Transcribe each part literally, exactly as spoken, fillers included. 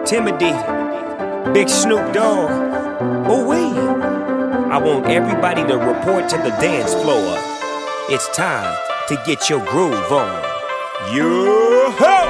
Timothy, Big Snoop Dogg, ooh-wee. I want everybody to report to the dance floor. It's time to get your groove on. Yo-ho!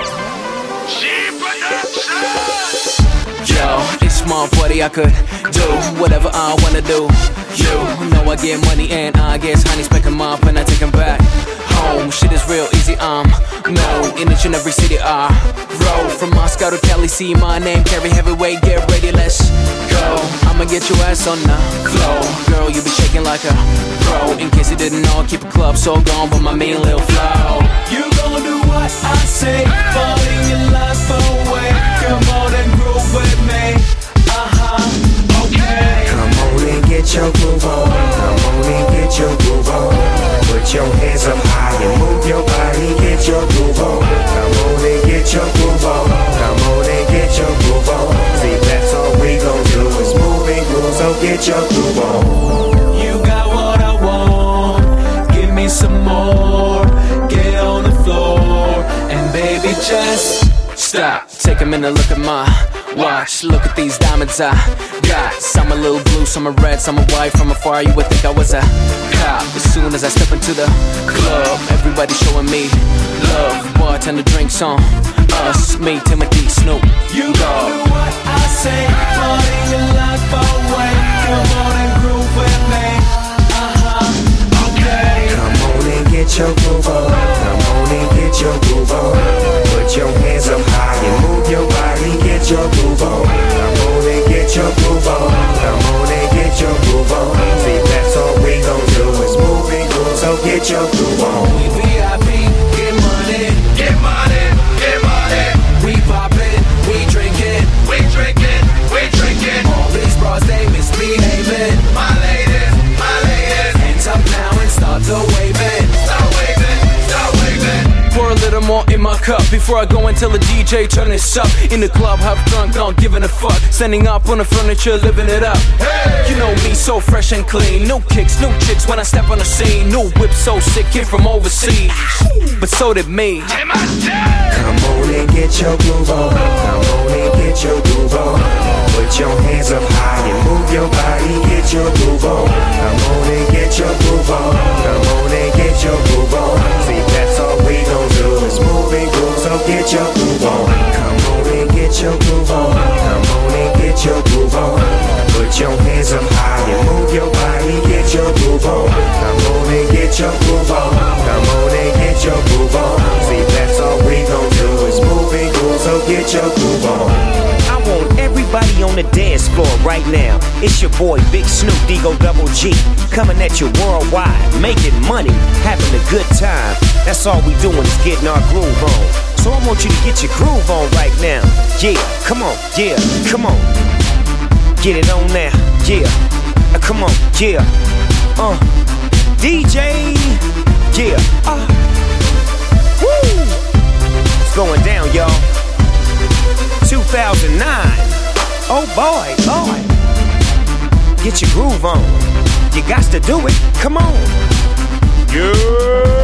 Yo, it's my buddy, I could do whatever I wanna do. You know I get money and I guess honey's pick 'em up and I take 'em back home. Shit is real easy, I'm no in each and every city I roll. From Moscow to Cali, see my name, carry heavyweight, get ready, let's go. I'ma get your ass on the floor. Girl, you be shaking like a pro. In case you didn't know, I keep a club so gone with my mean little flow. You gon' do what I say, falling your life away. Come on and groove with me, uh-huh, okay. Come on and get your groove on. Come on and get your groove on. Put your hands up high and move your body, get your groove on. Come on and get your groove on. Come on and get your groove on. See, that's all we gon' do is move and groove, so get your groove on. You got what I want, give me some more. Get on the floor, and baby just stop. Take a minute, look at my watch. Look at these diamonds I got. Some a little blue, some are red, some are white. From afar you would think I was a cop. As soon as I step into the club, everybody showing me love. Bartender drinks on us, me, Timothy, Snoop. You gon' do what I say, party your life away. Come on and groove with me, uh-huh, okay. Come on and get your groove on. Come on and get your groove on. Put your hands up high and move your body, get your groove on. Come on and get your groove on. Come on and get your groove on. See, that's all we gon' do is move and groove, so get your groove on. We V I P, get money, Get money, get money. we poppin', we drinkin'. We drinking, we drinking. All these bras, they misbehaving. My ladies, my ladies. Hands up now and start the waving. Start waving, start waving. Pour a little more in my cup before I go and tell the D J turn this up. In the club, half drunk, not giving a fuck. Standing up on the furniture, living it up. Hey! You know me, so fresh and clean. No kicks, no chicks when I step on the scene. No whip, so sick, came from overseas. But so did me. In my day. Come on and get your groove on. Come on and get your groove on. Put your hands up high and move your body, get your groove on. Come on and get your groove on. Come on and get your groove on. See, that's all we gon' do is move and groove, so get your groove on. Come on and get your groove on. Come on and get your groove on. Put your hands up high and move your body, get your groove on. Come on and get your groove on. Come on and get your groove on. See, that's all we gon' do is move and groove, so get your groove on. I want everybody on the dance floor right now. It's your boy Big Snoop Digo Double G, coming at you worldwide, making money, having a good time. That's all we doing is getting our groove on. So I want you to get your groove on right now. Yeah, come on, yeah, come on. Get it on now, yeah. Uh, come on, yeah. Uh, D J, yeah. Uh, woo! It's going down, y'all. two thousand nine. Oh boy, boy. Get your groove on. You got to do it. Come on. Yeah.